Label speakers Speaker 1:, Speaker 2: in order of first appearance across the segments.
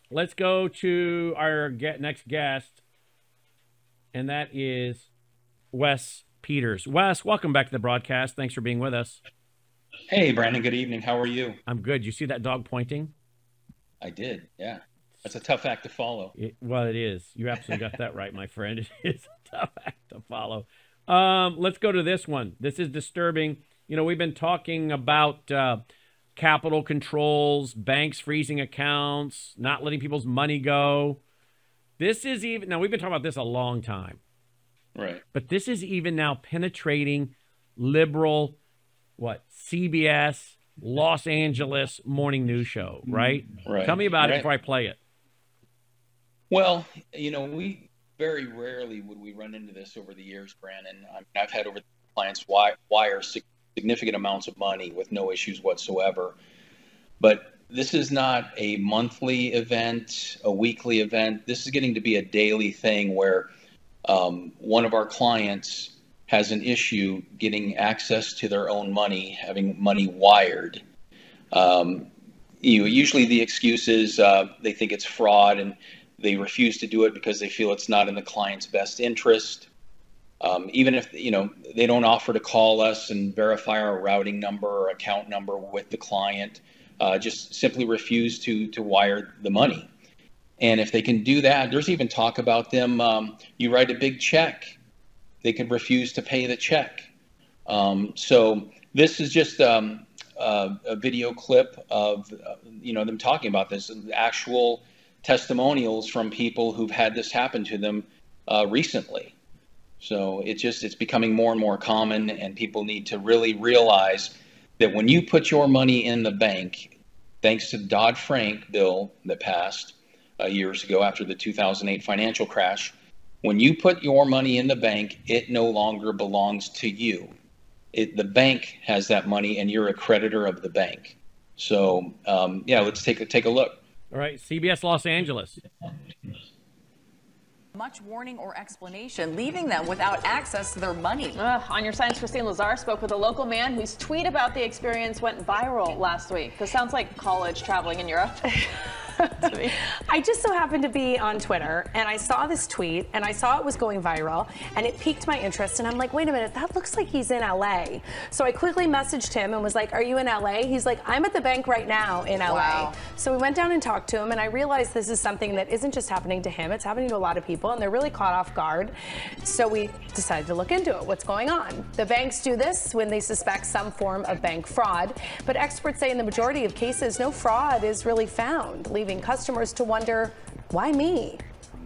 Speaker 1: Let's go to our next guest, and that is Wes Peters. Wes, welcome back to the broadcast. Thanks for being with us.
Speaker 2: Hey, Brandon. Good evening. How are you?
Speaker 1: I'm good. You see that dog pointing?
Speaker 2: I did. Yeah. That's a tough act to follow.
Speaker 1: Well, it is. You absolutely got that right, my friend. It is a tough act to follow. Let's go to this one. This is disturbing. You know, we've been talking about capital controls, banks freezing accounts, not letting people's money go. This is even now, we've been talking about this a long time,
Speaker 2: Right.
Speaker 1: but this is even now penetrating liberal, CBS, Los Angeles morning news show, right?
Speaker 2: Right.
Speaker 1: Tell me about it
Speaker 2: Right.
Speaker 1: before I play it.
Speaker 2: Well, we very rarely would we run into this over the years, Brandon. I mean, I've had over clients wire significant amounts of money with no issues whatsoever. But this is not a monthly event, a weekly event. This is getting to be a daily thing where one of our clients has an issue getting access to their own money, having money wired. Um, Usually the excuse is they think it's fraud and they refuse to do it because they feel it's not in the client's best interest. Even if they don't offer to call us and verify our routing number or account number with the client, just simply refuse to wire the money. And if they can do that, there's even talk about them. You write a big check, they could refuse to pay the check. So this is just a video clip of them talking about this, actual testimonials from people who've had this happen to them recently. So it's becoming more and more common, and people need to really realize that when you put your money in the bank, thanks to the Dodd-Frank bill that passed years ago after the 2008 financial crash, when you put your money in the bank, it no longer belongs to you. The bank has that money, and you're a creditor of the bank. So let's take a look.
Speaker 1: All right, CBS Los Angeles.
Speaker 3: Much warning or explanation, leaving them without access to their money.
Speaker 4: On Your Sign's Christine Lazar spoke with a local man whose tweet about the experience went viral last week. This sounds like college traveling in Europe.
Speaker 5: I just so happened to be on Twitter and I saw this tweet and I saw it was going viral and it piqued my interest and I'm like, wait a minute, that looks like he's in LA. So I quickly messaged him and was like, are you in LA? He's like, I'm at the bank right now in LA.
Speaker 4: Wow.
Speaker 5: So we went down and talked to him and I realized this is something that isn't just happening to him, it's happening to a lot of people and they're really caught off guard. So we decided to look into it. What's going on? The banks do this when they suspect some form of bank fraud, but experts say in the majority of cases, no fraud is really found, leaving customers to wonder, why me?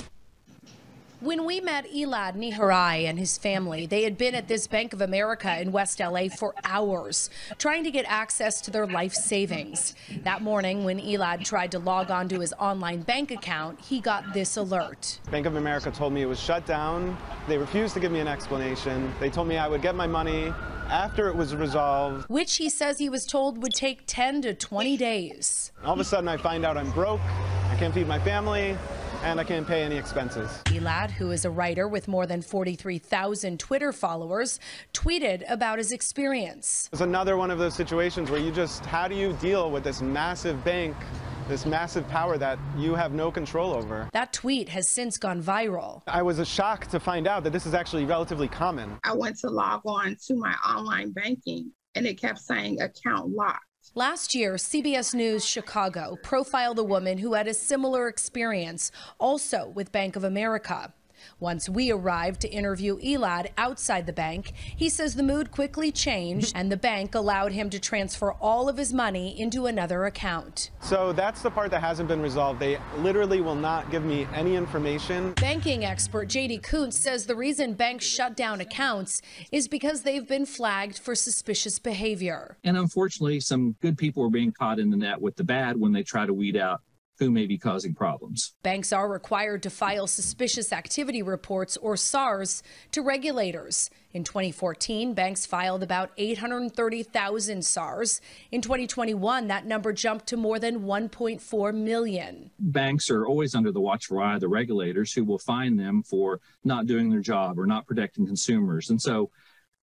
Speaker 6: When we met Elad Niharai and his family, they had been at this Bank of America in West LA for hours, trying to get access to their life savings. That morning, when Elad tried to log on to his online bank account, he got this alert.
Speaker 7: Bank of America told me it was shut down. They refused to give me an explanation. They told me I would get my money after it was resolved,
Speaker 6: which he says he was told would take 10 to 20 days.
Speaker 7: All of a sudden, I find out I'm broke, I can't feed my family, and I can't pay any expenses.
Speaker 6: Elad, who is a writer with more than 43,000 Twitter followers, tweeted about his experience.
Speaker 7: It's another one of those situations where how do you deal with this massive bank, this massive power that you have no control over?
Speaker 6: That tweet has since gone viral.
Speaker 7: I was shocked to find out that this is actually relatively common.
Speaker 8: I went to log on to my online banking and it kept saying account locked.
Speaker 6: Last year, CBS News Chicago profiled a woman who had a similar experience, also with Bank of America. Once we arrived to interview Elad outside the bank, he says the mood quickly changed and the bank allowed him to transfer all of his money into another account.
Speaker 7: So that's the part that hasn't been resolved. They literally will not give me any information.
Speaker 6: Banking expert J.D. Kuntz says the reason banks shut down accounts is because they've been flagged for suspicious behavior.
Speaker 9: And unfortunately, some good people are being caught in the net with the bad when they try to weed out who may be causing problems.
Speaker 6: Banks are required to file suspicious activity reports, or SARs, to regulators. In 2014, banks filed about 830,000 SARs. In 2021, that number jumped to more than 1.4 million.
Speaker 9: Banks are always under the watchful eye of the regulators, who will fine them for not doing their job or not protecting consumers. And so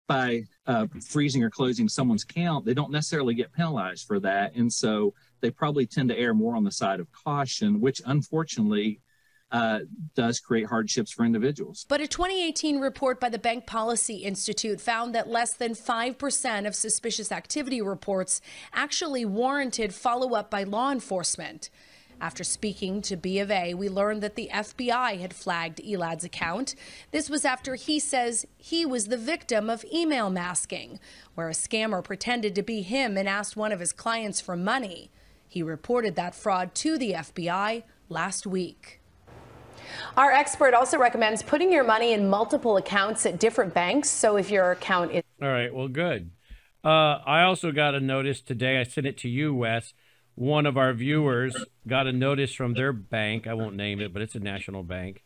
Speaker 9: by freezing or closing someone's account, they don't necessarily get penalized for that. And so they probably tend to err more on the side of caution, which unfortunately does create hardships for individuals.
Speaker 6: But a 2018 report by the Bank Policy Institute found that less than 5% of suspicious activity reports actually warranted follow-up by law enforcement. After speaking to B of A, we learned that the FBI had flagged Elad's account. This was after he says he was the victim of email masking, where a scammer pretended to be him and asked one of his clients for money. He reported that fraud to the FBI last week.
Speaker 5: Our expert also recommends putting your money in multiple accounts at different banks. So if your account is...
Speaker 1: All right, well, good. I also got a notice today. I sent it to you, Wes. One of our viewers got a notice from their bank. I won't name it, but it's a national bank.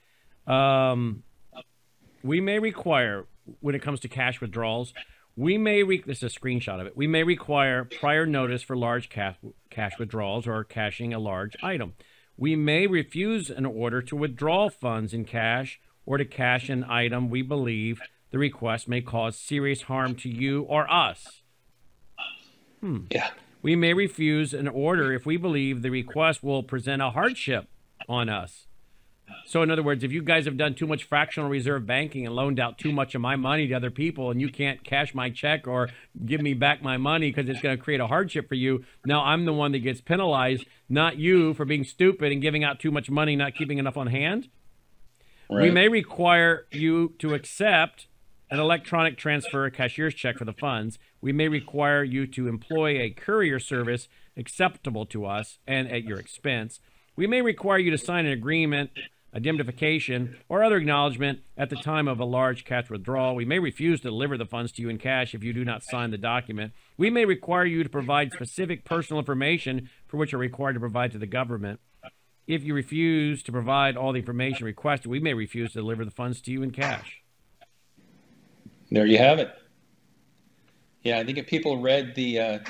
Speaker 1: We may require, when it comes to cash withdrawals, this is a screenshot of it. We may require prior notice for large cash withdrawals or cashing a large item. We may refuse an order to withdraw funds in cash or to cash an item we believe the request may cause serious harm to you or us.
Speaker 2: Yeah.
Speaker 1: We may refuse an order if we believe the request will present a hardship on us. So in other words, if you guys have done too much fractional reserve banking and loaned out too much of my money to other people and you can't cash my check or give me back my money because it's going to create a hardship for you, now I'm the one that gets penalized, not you for being stupid and giving out too much money, not keeping enough on hand. Right. We may require you to accept an electronic transfer, a cashier's check for the funds. We may require you to employ a courier service acceptable to us and at your expense. We may require you to sign an agreement, indemnification, or other acknowledgement at the time of a large cash withdrawal. We may refuse to deliver the funds to you in cash if you do not sign the document. We may require you to provide specific personal information for which you're required to provide to the government. If you refuse to provide all the information requested, we may refuse to deliver the funds to you in cash.
Speaker 2: There you have it. Yeah, I think if people read the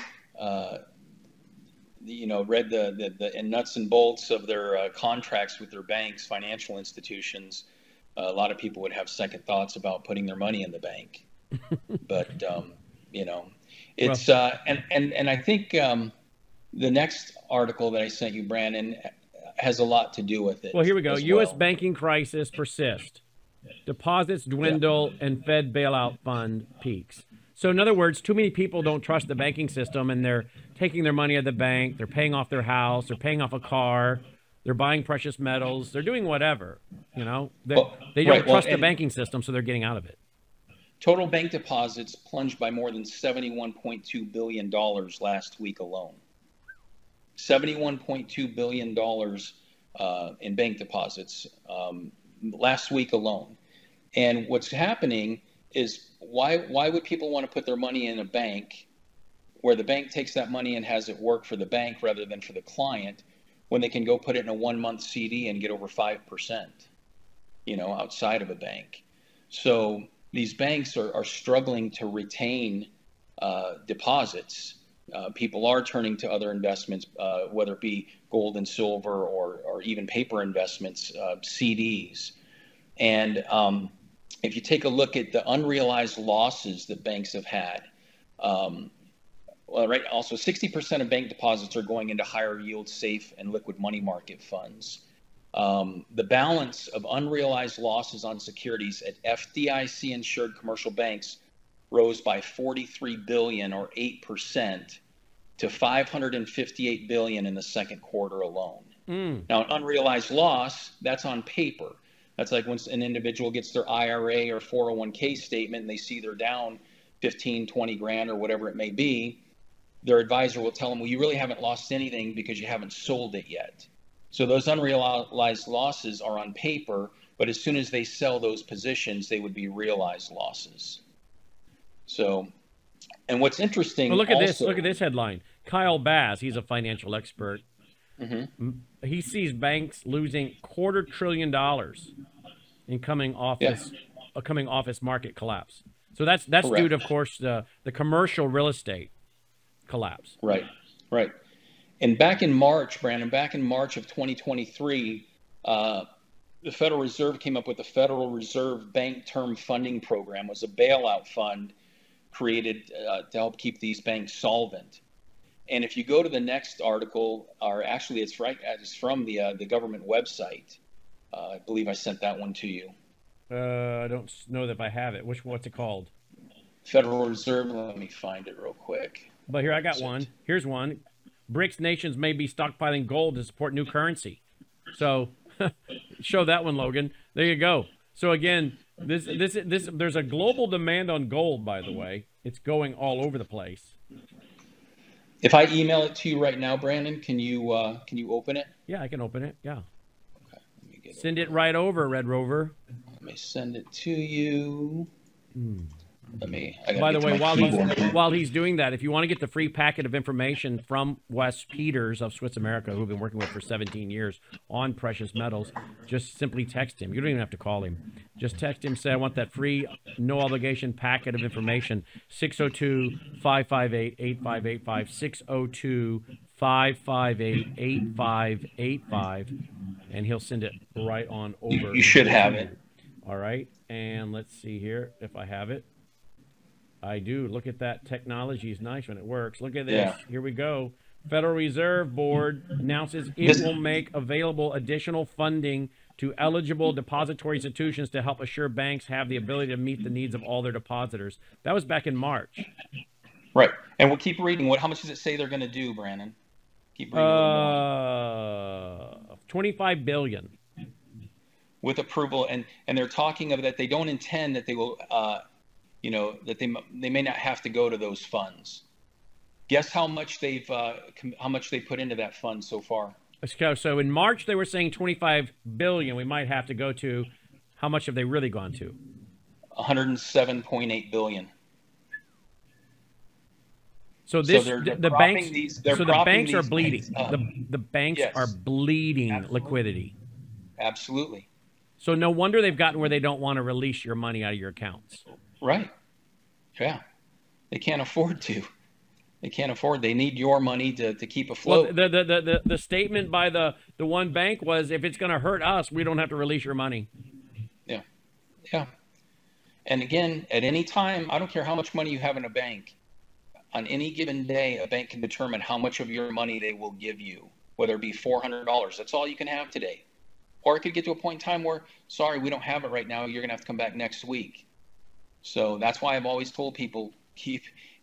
Speaker 2: nuts and bolts of their contracts with their banks, financial institutions, a lot of people would have second thoughts about putting their money in the bank. But it's and I think the next article that I sent you, Brandon, has a lot to do with it.
Speaker 1: Well, here we go. U.S. banking crisis persists. Deposits dwindle and Fed bailout fund peaks. So in other words, too many people don't trust the banking system and they're taking their money at the bank, they're paying off their house, they're paying off a car, they're buying precious metals, they're doing whatever, they don't trust the banking system, so they're getting out of it.
Speaker 2: Total bank deposits plunged by more than $71.2 billion last week alone. $71.2 billion in bank deposits last week alone. And what's happening is why would people want to put their money in a bank where the bank takes that money and has it work for the bank rather than for the client when they can go put it in a 1-month CD and get over 5%, outside of a bank. So these banks are struggling to retain deposits. People are turning to other investments, whether it be gold and silver or even paper investments, CDs. And if you take a look at the unrealized losses that banks have had, also 60% of bank deposits are going into higher yield, safe, and liquid money market funds. The balance of unrealized losses on securities at FDIC-insured commercial banks rose by $43 billion, or 8%, to $558 billion in the second quarter alone. Now, an unrealized loss, that's on paper. That's like when an individual gets their IRA or 401k statement and they see they're down 15, 20 grand or whatever it may be, their advisor will tell them, well, you really haven't lost anything because you haven't sold it yet. So those unrealized losses are on paper, but as soon as they sell those positions, they would be realized losses. So, and what's interesting.
Speaker 1: Well, look at this. Look at this headline. Kyle Bass, he's a financial expert. He sees banks losing $250 billion in coming office market collapse. So that's due to, of course, the commercial real estate collapse. Right.
Speaker 2: And back in March, Brandon, of 2023, the Federal Reserve came up with the Federal Reserve Bank Term Funding Program. It was a bailout fund created to help keep these banks solvent. And if you go to the next article, or actually it's from the government website. I believe I sent that one to you.
Speaker 1: I don't know if I have it. What's it called?
Speaker 2: Federal Reserve. Let me find it real quick.
Speaker 1: But here, I got one. Here's one. BRICS nations may be stockpiling gold to support new currency. So show that one, Logan. There you go. So again, this there's a global demand on gold, by the way. It's going all over the place.
Speaker 2: If I email it to you right now, Brandon, can you open it?
Speaker 1: Yeah, I can open it. Yeah.
Speaker 2: Okay. Let me get
Speaker 1: Send it right over, Red Rover.
Speaker 2: Let me send it to you.
Speaker 1: By the way, while he's doing that, if you want to get the free packet of information from Wes Peters of Swiss America, who we've been working with for 17 years on precious metals, just simply text him. You don't even have to call him. Just text him, say, I want that free, no obligation packet of information, 602-558-8585, 602-558-8585, and he'll send it right on over.
Speaker 2: You should have it.
Speaker 1: All right, and let's see here if I have it. I do. Look at that. Technology is nice when it works. Look at this.
Speaker 2: Yeah.
Speaker 1: Here we go. Federal Reserve Board announces it will make available additional funding to eligible depository institutions to help assure banks have the ability to meet the needs of all their depositors. That was back in March.
Speaker 2: Right. And we'll keep reading. How much does it say they're going to do, Brandon? Keep reading.
Speaker 1: $25 billion.
Speaker 2: With approval, and they're talking of that they don't intend that they will, that they may not have to go to those funds. Guess how much they put into that fund so far?
Speaker 1: Let's go. So in March they were saying $25 billion. We might have to go to. How much have they really gone to?
Speaker 2: $107.8 billion.
Speaker 1: So this the banks are bleeding. The banks are bleeding liquidity.
Speaker 2: Absolutely.
Speaker 1: So no wonder they've gotten where they don't want to release your money out of your accounts.
Speaker 2: Right. Yeah. They can't afford to. They can't afford. They need your money to keep afloat.
Speaker 1: Well, the statement by the one bank was, if it's going to hurt us, we don't have to release your money.
Speaker 2: Yeah. Yeah. And again, at any time, I don't care how much money you have in a bank. On any given day, a bank can determine how much of your money they will give you, whether it be $400. That's all you can have today. Or it could get to a point in time where, sorry, we don't have it right now. You're going to have to come back next week. So that's why I've always told people, keep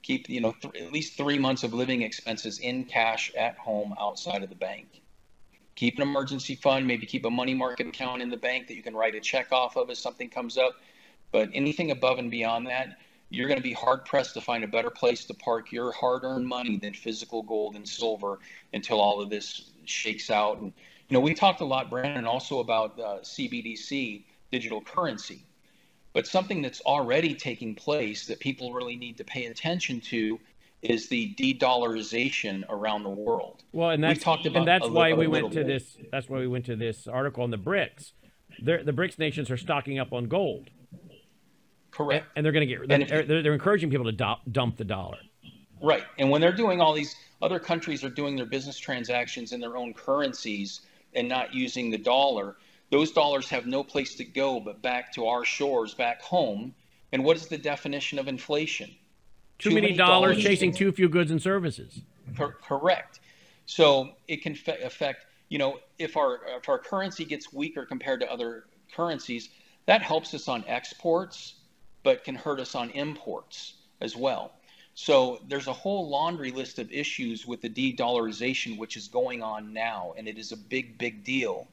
Speaker 2: at least 3 months of living expenses in cash at home outside of the bank. Keep an emergency fund, maybe keep a money market account in the bank that you can write a check off of if something comes up. But anything above and beyond that, you're going to be hard-pressed to find a better place to park your hard-earned money than physical gold and silver until all of this shakes out. And we talked a lot, Brandon, also about CBDC, digital currency. But something that's already taking place that people really need to pay attention to is the de-dollarization around the world.
Speaker 1: Well, and that's why we went to this. That's why we went to this article on the BRICS. The BRICS nations are stocking up on gold.
Speaker 2: Correct.
Speaker 1: And they're going to they're encouraging people to dump the dollar.
Speaker 2: Right. And when they're doing all these other countries are doing their business transactions in their own currencies and not using the dollar, those dollars have no place to go but back to our shores, back home. And what is the definition of inflation?
Speaker 1: Too many dollars chasing too few goods and services.
Speaker 2: Correct. So it can affect, if our currency gets weaker compared to other currencies, that helps us on exports, but can hurt us on imports as well. So there's a whole laundry list of issues with the de-dollarization, which is going on now, and it is a big, big deal.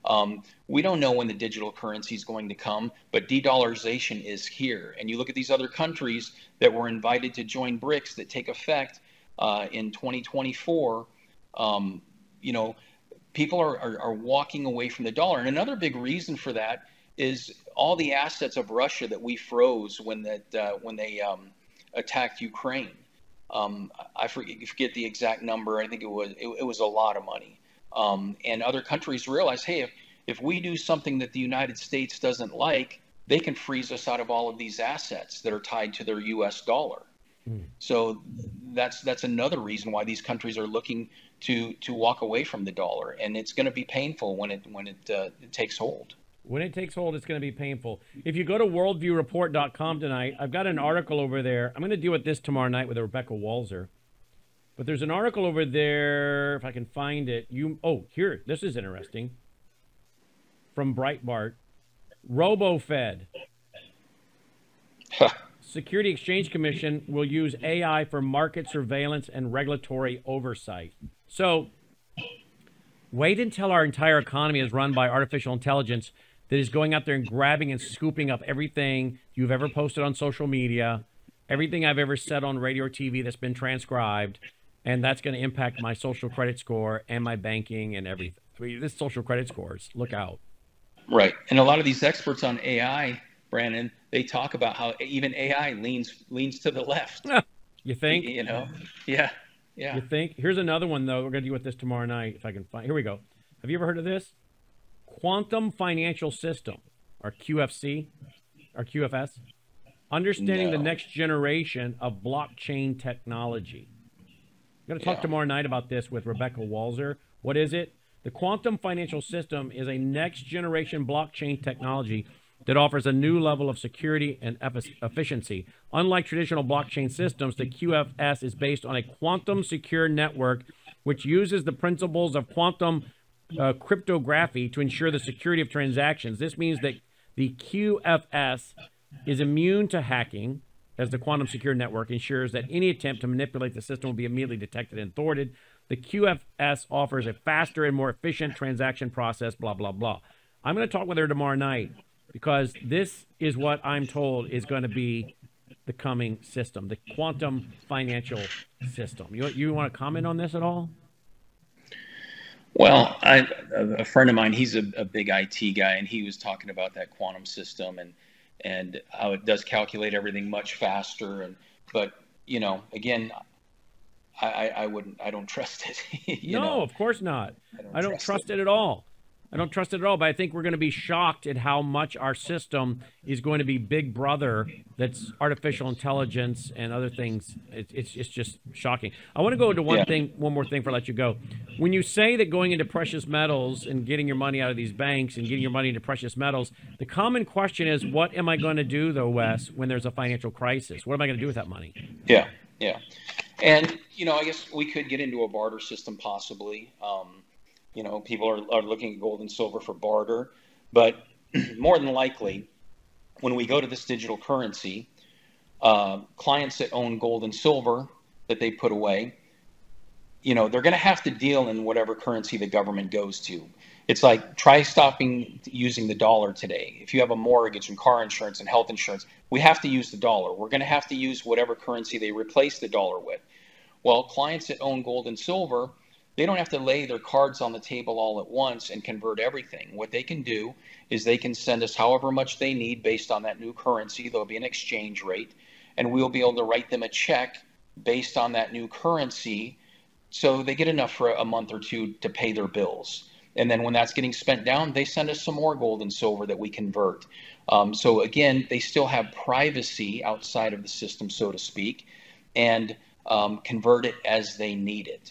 Speaker 2: We don't know when the digital currency is going to come, but de-dollarization is here. And you look at these other countries that were invited to join BRICS that take effect in 2024. People are walking away from the dollar. And another big reason for that is all the assets of Russia that we froze when they attacked Ukraine. I forget the exact number. I think it was a lot of money. And other countries realize, hey, if we do something that the United States doesn't like, they can freeze us out of all of these assets that are tied to their U.S. dollar. So that's another reason why these countries are looking to walk away from the dollar, and it's going to be painful when it takes hold.
Speaker 1: When it takes hold, it's going to be painful. If you go to worldviewreport.com tonight, I've got an article over there. I'm going to deal with this tomorrow night with Rebecca Walzer. But there's an article over there, if I can find it. Here, this is interesting. From Breitbart. RoboFed. Security Exchange Commission will use AI for market surveillance and regulatory oversight. So, wait until our entire economy is run by artificial intelligence that is going out there and grabbing and scooping up everything you've ever posted on social media, everything I've ever said on radio or TV that's been transcribed, and that's going to impact my social credit score and my banking and everything. This social credit scores, look out.
Speaker 2: Right. And a lot of these experts on AI, Brandon, they talk about how even AI leans to the left.
Speaker 1: You think?
Speaker 2: You know? Yeah. Yeah.
Speaker 1: You think? Here's another one, though. We're going to deal with this tomorrow night, if I can find. Here we go. Have you ever heard of this? Quantum Financial System, or QFC, or QFS. Understanding the next generation of blockchain technology. I'm going to talk tomorrow night about this with Rebecca Walzer. What is it? The Quantum Financial System is a next generation blockchain technology that offers a new level of security and efficiency. Unlike traditional blockchain systems, the QFS is based on a quantum secure network which uses the principles of quantum cryptography to ensure the security of transactions. This means that the QFS is immune to hacking, as the quantum secure network ensures that any attempt to manipulate the system will be immediately detected and thwarted. The QFS offers a faster and more efficient transaction process, blah, blah, blah. I'm going to talk with her tomorrow night because this is what I'm told is going to be the coming system, the quantum financial system. You want to comment on this at all?
Speaker 2: Well, a friend of mine, he's a big IT guy, and he was talking about that quantum system and how it does calculate everything much faster. But you know, again, I don't trust it.
Speaker 1: No, of course not. I don't trust it at all. I don't trust it at all, but I think we're going to be shocked at how much our system is going to be Big Brother that's artificial intelligence and other things. It's just shocking. I want to go into one more thing before I let you go. When you say that going into precious metals and getting your money out of these banks and getting your money into precious metals, the common question is, what am I going to do, though, Wes, when there's a financial crisis? What am I going to do with that money?
Speaker 2: Yeah. And, you know, I guess we could get into a barter system possibly. You know, people are looking at gold and silver for barter, but more than likely, when we go to this digital currency, clients that own gold and silver that they put away, you know, they're going to have to deal in whatever currency the government goes to. It's like, try stopping using the dollar today. If you have a mortgage and car insurance and health insurance, we have to use the dollar. We're going to have to use whatever currency they replace the dollar with. Well, clients that own gold and silver, they don't have to lay their cards on the table all at once and convert everything. What they can do is they can send us however much they need based on that new currency. There'll be an exchange rate, and we'll be able to write them a check based on that new currency, so they get enough for a month or two to pay their bills. And then when that's getting spent down, they send us some more gold and silver that we convert. So again, they still have privacy outside of the system, so to speak, and convert it as they need it.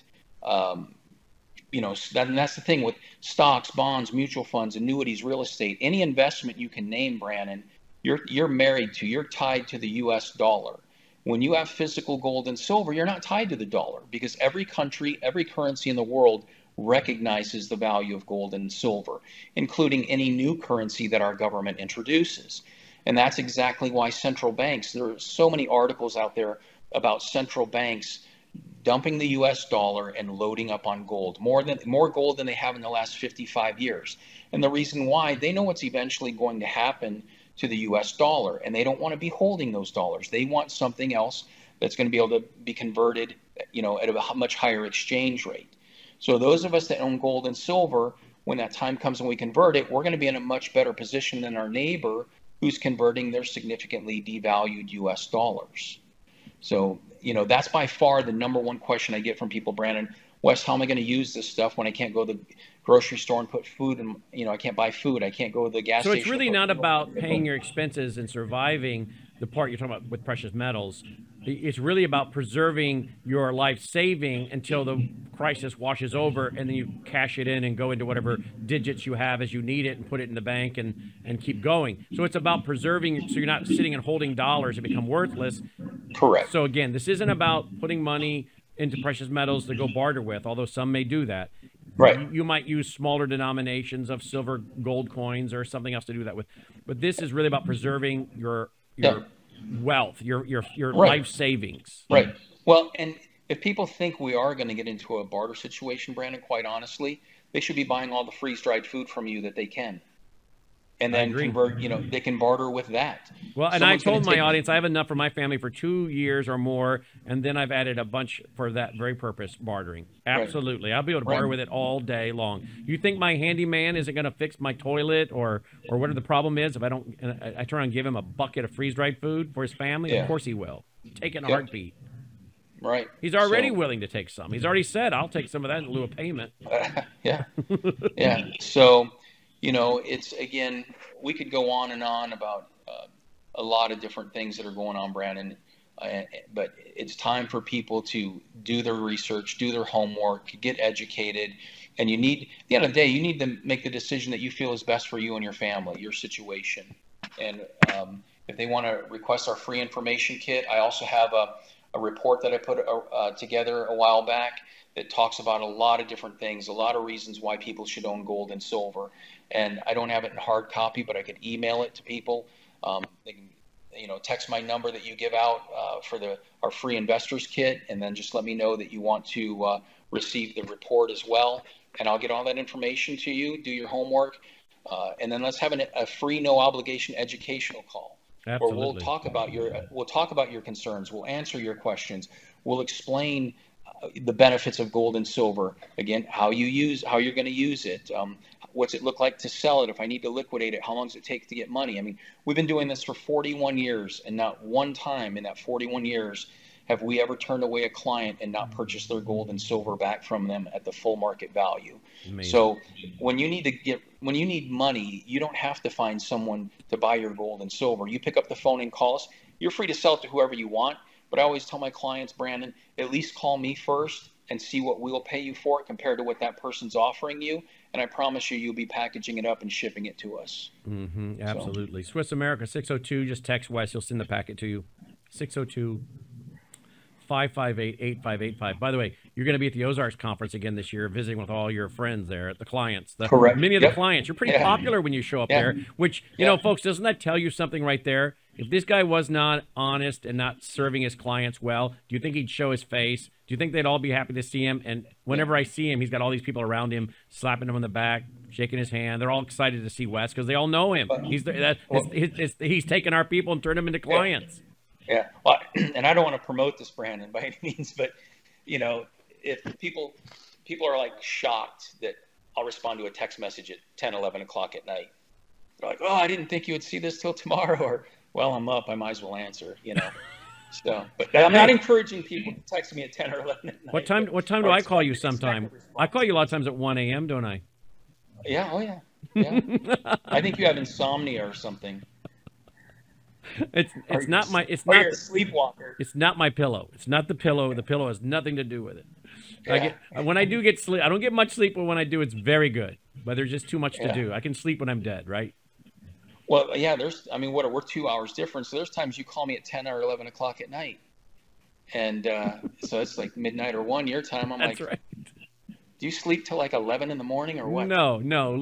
Speaker 2: You know, and that's the thing with stocks, bonds, mutual funds, annuities, real estate, any investment you can name, Brandon, you're tied to the US dollar. When you have physical gold and silver, you're not tied to the dollar because every country, every currency in the world recognizes the value of gold and silver, including any new currency that our government introduces. And that's exactly why central banks, there are so many articles out there about central banks dumping the US dollar and loading up on gold, more gold than they have in the last 55 years. And the reason why, they know what's eventually going to happen to the US dollar, and they don't want to be holding those dollars. They want something else that's going to be able to be converted, you know, at a much higher exchange rate. So those of us that own gold and silver, when that time comes and we convert it, we're going to be in a much better position than our neighbor who's converting their significantly devalued US dollars. So, you know, that's by far the number one question I get from people, Brandon. Wes, how am I going to use this stuff when I can't go to the grocery store and put food in, you know, I can't buy food. I can't go to the gas station.
Speaker 1: So it's really not about paying your expenses and surviving the part you're talking about with precious metals. It's really about preserving your life saving until the crisis washes over, and then you cash it in and go into whatever digits you have as you need it and put it in the bank and keep going. So it's about preserving, so you're not sitting and holding dollars that become worthless.
Speaker 2: Correct.
Speaker 1: So again, this isn't about putting money into precious metals to go barter with, although some may do that.
Speaker 2: Right.
Speaker 1: You might use smaller denominations of silver, gold coins, or something else to do that with. But this is really about preserving your wealth, your life savings.
Speaker 2: Right. Well, and if people think we are going to get into a barter situation, Brandon, quite honestly, they should be buying all the freeze-dried food from you that they can. And then convert, they can barter with that.
Speaker 1: Well, and I told my audience I have enough for my family for 2 years or more, and then I've added a bunch for that very purpose, bartering. Absolutely. Right. I'll be able to barter with it all day long. You think my handyman isn't going to fix my toilet or whatever the problem is if I don't, I turn around and give him a bucket of freeze-dried food for his family? Of course he will. Take it in a heartbeat.
Speaker 2: Right.
Speaker 1: He's already willing to take some. He's already said, I'll take some of that in lieu of payment.
Speaker 2: Yeah. So, it's, again, we could go on and on about a lot of different things that are going on, Brandon, but it's time for people to do their research, do their homework, get educated, and at the end of the day, you need to make the decision that you feel is best for you and your family, your situation. And if they want to request our free information kit, I also have a report that I put together a while back that talks about a lot of different things, a lot of reasons why people should own gold and silver. And I don't have it in hard copy, but I could email it to people. They can, text my number that you give out for our free investors kit, and then just let me know that you want to receive the report as well. And I'll get all that information to you, do your homework, and then let's have a free, no obligation educational call.
Speaker 1: Absolutely.
Speaker 2: Where we'll talk about your concerns. We'll answer your questions. We'll explain the benefits of gold and silver. Again, how you're going to use it. What's it look like to sell it? If I need to liquidate it, how long does it take to get money? I mean, we've been doing this for 41 years, and not one time in that 41 years have we ever turned away a client and not purchased their gold and silver back from them at the full market value. Amazing. So when you need money, you don't have to find someone to buy your gold and silver. You pick up the phone and call us. You're free to sell it to whoever you want, but I always tell my clients, Brandon, at least call me first and see what we'll pay you for it compared to what that person's offering you. And I promise you'll be packaging it up and shipping it to us.
Speaker 1: Mm-hmm, absolutely. So. Swiss America 602, just text Wes. He'll send the packet to you. 602-558-8585. By the way, you're going to be at the Ozarks Conference again this year, visiting with all your friends there, the clients.
Speaker 2: Correct.
Speaker 1: Many of the clients. You're pretty popular when you show up there, which, folks, doesn't that tell you something right there? If this guy was not honest and not serving his clients well, do you think he'd show his face? Do you think they'd all be happy to see him? And whenever I see him, he's got all these people around him, slapping him on the back, shaking his hand. They're all excited to see Wes because they all know him. He's taken our people and turned them into clients.
Speaker 2: Yeah. Well, and I don't want to promote this, Brandon, by any means, but, if people are like shocked that I'll respond to a text message at 10, 11 o'clock at night. They're like, oh, I didn't think you would see this till tomorrow. Or, well, I'm up. I might as well answer, So, but I'm not encouraging people to text me at 10 or 11 at night.
Speaker 1: What time do I call you sometime? I call you a lot of times at 1 a.m., don't I?
Speaker 2: Yeah. Oh, yeah. I think you have insomnia or something.
Speaker 1: It's not
Speaker 2: you're a sleepwalker.
Speaker 1: It's not my pillow. It's not the pillow. The pillow has nothing to do with it. When I do get sleep, I don't get much sleep, but when I do, it's very good. But there's just too much to do. I can sleep when I'm dead, right?
Speaker 2: Well, yeah, we're 2 hours different. So there's times you call me at 10 or 11 o'clock at night. And so it's like midnight or 1 your time.
Speaker 1: That's right.
Speaker 2: Do you sleep till like 11 in the morning or what?
Speaker 1: No,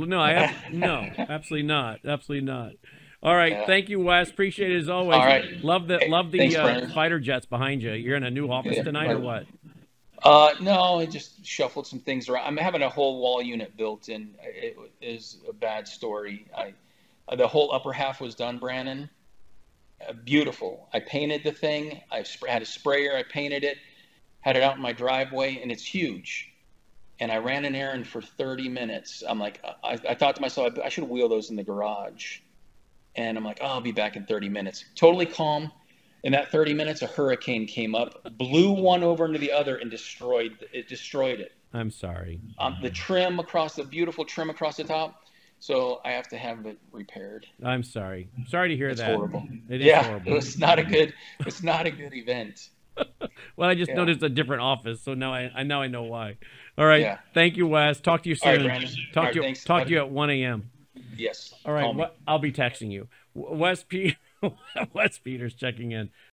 Speaker 1: absolutely not. Absolutely not. All right. Thank you, Wes. Appreciate it as always. All right. Love the fighter jets behind you. You're in a new office tonight or what?
Speaker 2: No, I just shuffled some things around. I'm having a whole wall unit built and it is a bad story. The whole upper half was done, Brandon. Beautiful. I painted the thing. I had a sprayer. I painted it, had it out in my driveway, and it's huge. And I ran an errand for 30 minutes. I'm like, I thought to myself, I should wheel those in the garage. And I'm like, oh, I'll be back in 30 minutes. Totally calm. In that 30 minutes, a hurricane came up, blew one over into the other, and destroyed it.
Speaker 1: I'm sorry.
Speaker 2: The beautiful trim across the top, So I have to have it repaired.
Speaker 1: I'm sorry. Sorry to hear
Speaker 2: It's
Speaker 1: that.
Speaker 2: horrible.
Speaker 1: It is
Speaker 2: Yeah,
Speaker 1: horrible.
Speaker 2: it's not a good event.
Speaker 1: Well, I just
Speaker 2: Yeah.
Speaker 1: noticed a different office, so now I know why. All right.
Speaker 2: Yeah.
Speaker 1: Thank you, Wes. Talk to you
Speaker 2: All right,
Speaker 1: soon.
Speaker 2: Brandon.
Speaker 1: Talk
Speaker 2: All right,
Speaker 1: to you.
Speaker 2: thanks.
Speaker 1: Talk to you at 1 a.m.
Speaker 2: Yes.
Speaker 1: All
Speaker 2: Call
Speaker 1: right.
Speaker 2: me.
Speaker 1: I'll be texting you. Wes Peters checking in.